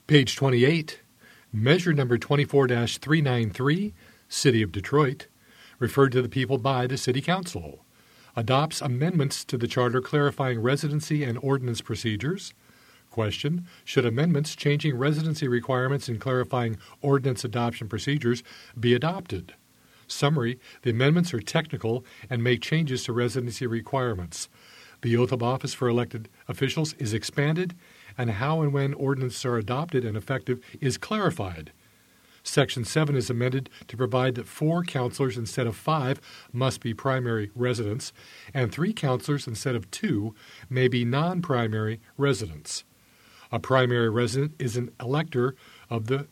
Page 28, measure number 24-393, City of Detroit, referred to the people by the City Council, adopts amendments to the Charter clarifying residency and ordinance procedures. Question, should amendments changing residency requirements and clarifying ordinance adoption procedures be adopted? Summary, the amendments are technical and make changes to residency requirements. The oath of office for elected officials is expanded, and how and when ordinances are adopted and effective is clarified. Section 7 is amended to provide that 4 counselors instead of 5 must be primary residents, and 3 counselors instead of 2 may be non-primary residents. A primary resident is an elector of the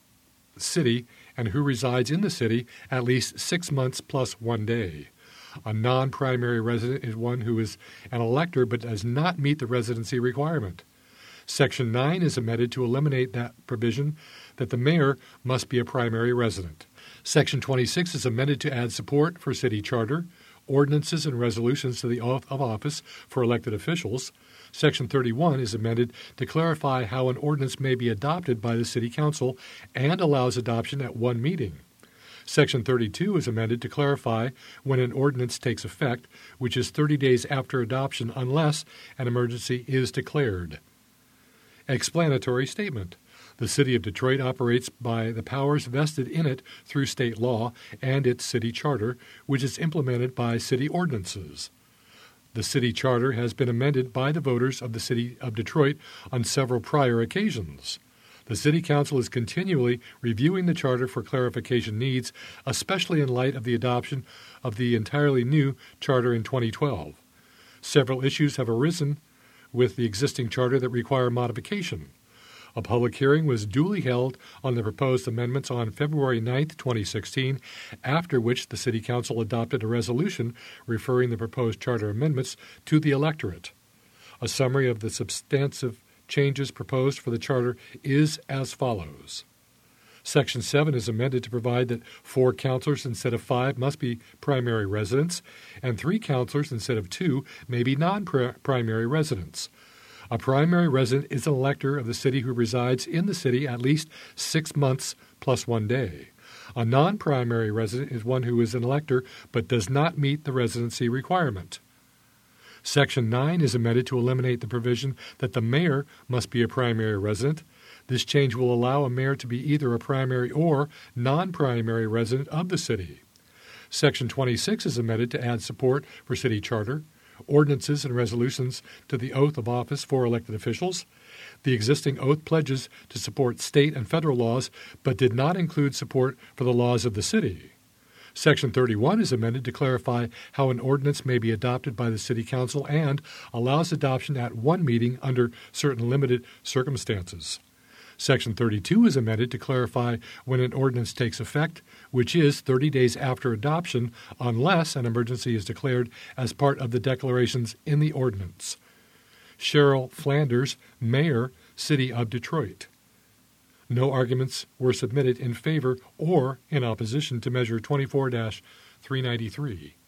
city and who resides in the city at least 6 months plus 1 day. A non-primary resident is one who is an elector but does not meet the residency requirement. Section 9 is amended to eliminate that provision that the mayor must be a primary resident. Section 26 is amended to add support for city charter, ordinances, and resolutions to the oath of office for elected officials. Section 31 is amended to clarify how an ordinance may be adopted by the City Council and allows adoption at one meeting. Section 32 is amended to clarify when an ordinance takes effect, which is 30 days after adoption unless an emergency is declared. Explanatory statement. The City of Detroit operates by the powers vested in it through state law and its city charter, which is implemented by city ordinances. The city charter has been amended by the voters of the City of Detroit on several prior occasions. The City Council is continually reviewing the charter for clarification needs, especially in light of the adoption of the entirely new charter in 2012. Several issues have arisen with the existing charter that require modification. A public hearing was duly held on the proposed amendments on February 9, 2016, after which the City Council adopted a resolution referring the proposed charter amendments to the electorate. A summary of the substantive changes proposed for the charter is as follows. Section 7 is amended to provide that 4 counselors instead of 5 must be primary residents, and 3 counselors instead of 2 may be non-primary residents. A primary resident is an elector of the city who resides in the city at least 6 months plus 1 day. A non-primary resident is one who is an elector but does not meet the residency requirement. Section 9 is amended to eliminate the provision that the mayor must be a primary resident. This change will allow a mayor to be either a primary or non-primary resident of the city. Section 26 is amended to add support for city charter, ordinances, and resolutions to the oath of office for elected officials. The existing oath pledges to support state and federal laws, but did not include support for the laws of the city. Section 31 is amended to clarify how an ordinance may be adopted by the City Council and allows adoption at one meeting under certain limited circumstances. Section 32 is amended to clarify when an ordinance takes effect, which is 30 days after adoption, unless an emergency is declared as part of the declarations in the ordinance. Cheryl Flanders, Mayor, City of Detroit. No arguments were submitted in favor or in opposition to Measure 24-393.